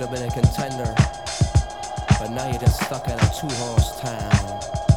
could have been a contender, but now you're just stuck in a two-horse town.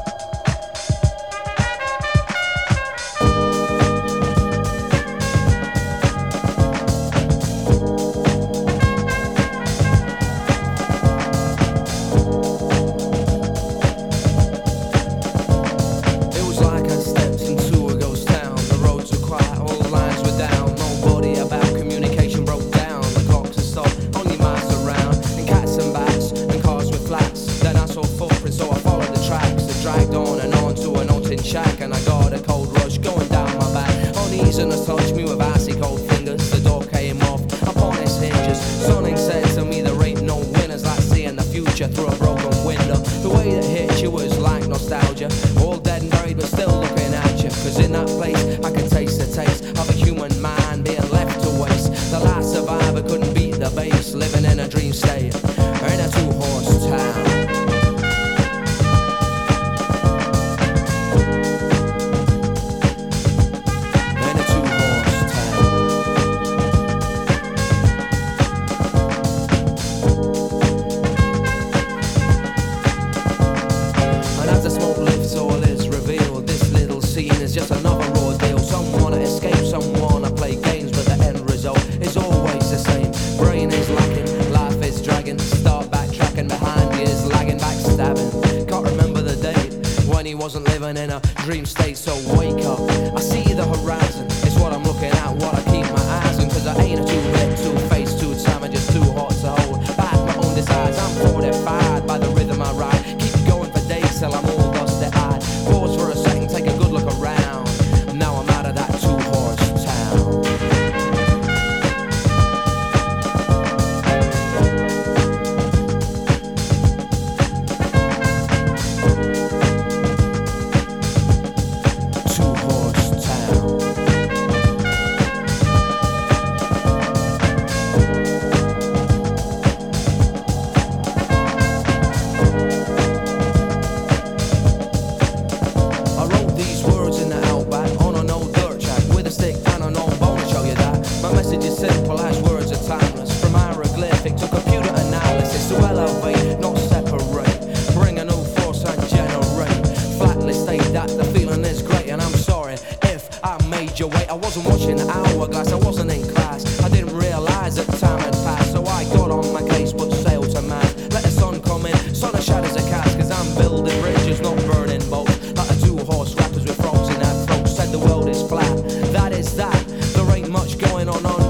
Shack, and I got a cold rush going down my back. On ease and a touch me with icy cold fingers. The door came off upon its hinges. Something said to me there ain't no winners, like seeing the future through a broken window. The way that hit you was like nostalgia, all dead and buried but still looking at you. Cause in that place I could taste the taste of a human mind being left to waste. The last survivor couldn't beat the base, living in a dream state in a two-horse town. Just another ordeal. Some wanna escape, some wanna play games, but the end result is always the same. Brain is lacking, life is dragging. Start backtracking, behind you is lagging, backstabbing. Can't remember the date when he wasn't living in a dream state. So wake up, I see the horizon. It's what I'm looking at, what I keep my eyes on. Cause I ain't a two-head, two-faced, two-time, I'm just too hot to hold back my own desires. I'm fortified by the rhythm I ride. Keep going for days till I'm all dusty-eyed. Pause for a second, take a good look around. Now I'm out of that two-horse town. Two-horse town. I wrote these words in the outback on an old dirt track with a stick and an old bone to show you that my message is simple as words are timeless. From hieroglyphic to computer analysis, to elevate, not separate, bring a new force and generate. Flatly state that the feeling is great, and I'm sorry if I made you wait. I wasn't watching the hourglass, I wasn't in class, I didn't realize that time had passed. So I got on my case, put sail to mast, let the sun come in, sun and shadows are cast. Cause I'm building bridges, not burning boats, like a two-horse rappers with frogs in their throats. Said the world is flat, that is that, there ain't much going on